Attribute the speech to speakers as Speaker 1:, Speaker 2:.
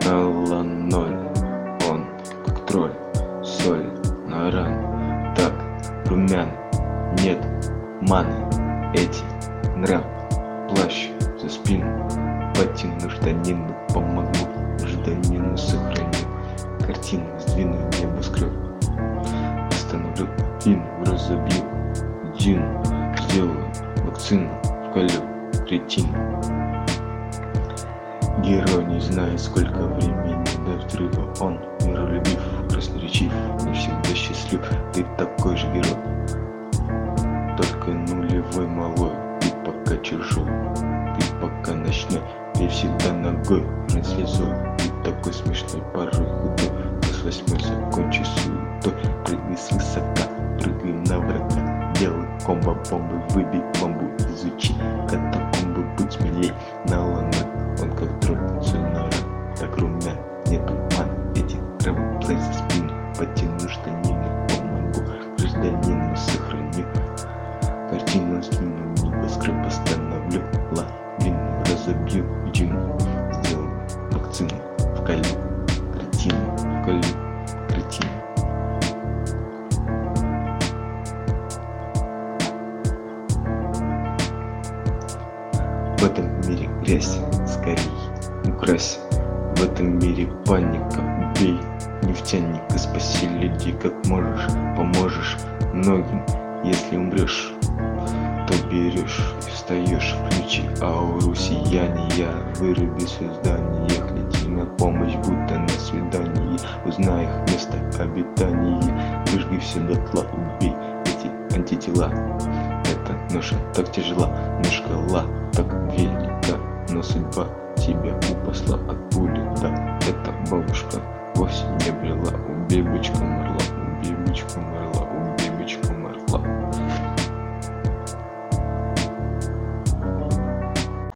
Speaker 1: Нала ноль, он как тролль, соль на ран. Так, румян, нет маны, эти нрав, плащ за спину, потяну штанину, помогу гражданину, сохраню картину, сдвину небоскреб, остановлю пин, разобью Дин, сделаю вакцину, вколю ретин. Герой не знает, сколько времени до взрыва. Он миролюбив, красноречив, не всегда счастлив. Ты такой же герой, только нулевой малой. Ты пока чужой, ты пока ночной, ты всегда ногой над слезой. Ты такой смешной, порой худой, но с восьмой закончи суетой. Прыгай свысока, прыгай на врага, делай комбо бомбы, выбей бомбу, изучи катакомбы, будь смелей. На луну он как тролль, соль на ран. Так румян, нету ман, эти травы, плащ за спину, потяну штанину, помогу гражданину, сохраню картину, сдвину небоскреб, остановлю лавину, разобью дюну, сделаю вакцину, вколю кретину, вколю кретину. В этом мире грязь, скорей укрась. В этом мире паника, убей нефтяника, спаси людей как можешь, поможешь многим. Если умрешь, то берешь и встаешь, включи ауру сияния, выруби создание, лети на помощь, будто на свидании, узнай их место обитания, выжги все дотла, убей эти антитела. Эта ноша так тяжела, но шкала так велика, но судьба тебя упасла от пули. Да, эта бабушка вовсе не брела, убей бычка умерла, убей бычка умерла, убей бычка умерла.